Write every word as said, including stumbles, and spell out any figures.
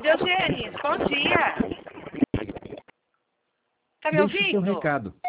Deus, Denis, bom dia. Tá me Deixe seu ouvindo? recado.